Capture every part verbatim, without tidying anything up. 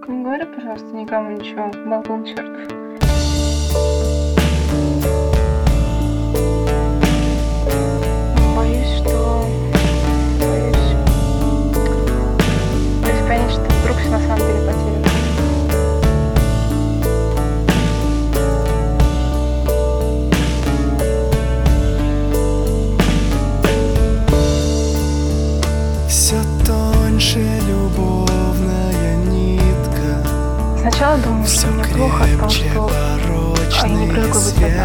Только не говори, пожалуйста, никому ничего. Болтун чертов. Боюсь, что... Боюсь... Боюсь понять, что вдруг все на самом деле потеряно. Все тоньше любовная нитка. Сначала думала, что мне плохо от того, что а я не привыкла быть одна.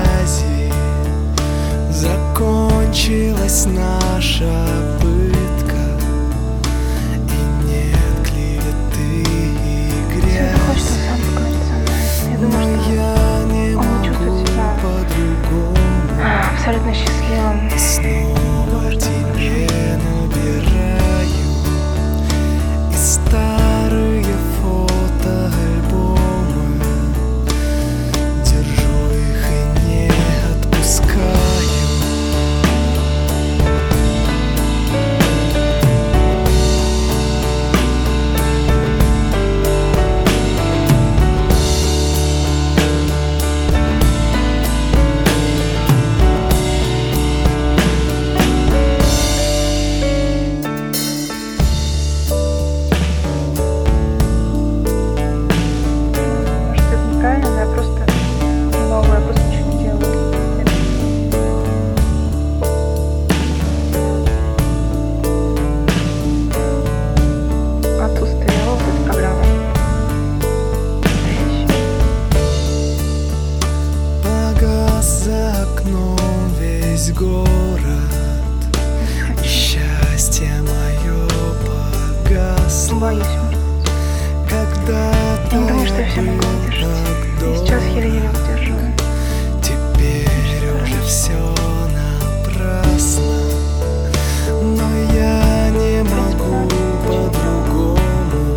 Закончилась наша пытка, и нет клеветы и Сегодня хочет грязи. он сам поговорить со мной. Я думаю, Но что я не он не чувствует могу себя по-другому. абсолютно счастливым. И снова тебе набираю и старые фотоальбомы. Держу их и не отпускаю. Может, это неправильно, но я просто не могу, я просто ничего не делаю. Отсутствие вот этой программы. Погас за окном весь город, и счастье мое погасло. Боюсь. Когда-то Я не думаю, что я все был могу выдержать. так И сейчас еле-еле долго, выдерживаю. теперь уже все напрасно. Но я не могу по-другому.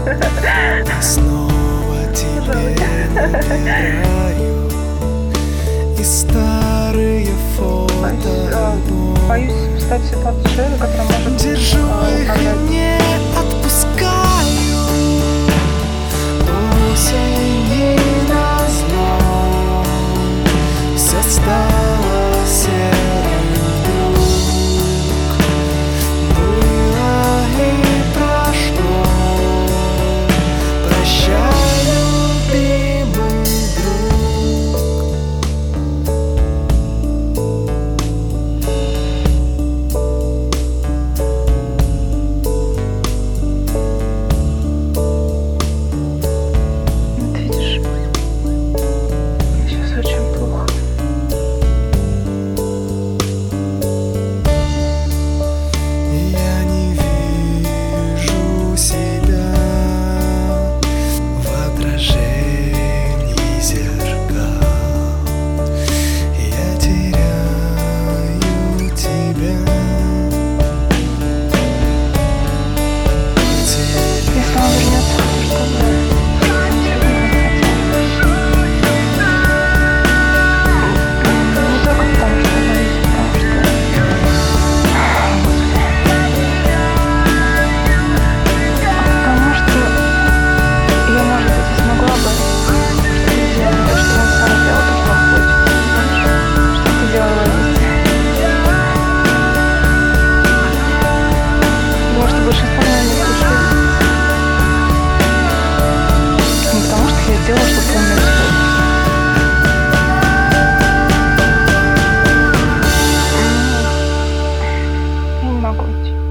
Снова тебе набираю и старые фотоальбомы. Боюсь стать ситуацией человека, который может Держу а, их управлять. и не отпускаю. Осени назло все стало серым вдруг. Было и прошло. Прощай, любимый друг. Вот видишь, мне сейчас очень плохо. Я не вижу себя в отражении зеркал. Я теряю тебя. Если он вернется, чтобы не только потому, что я боюсь, потому что потому что я, может быть, и смогла бы что-то сделать, то, что он сам сделал, то, что он хочет. Понимаешь? Что ты делала вместе. Потому что большинство моих случаев не потому, что я сделала, чтобы он меня вспомнил. Я не могу идти.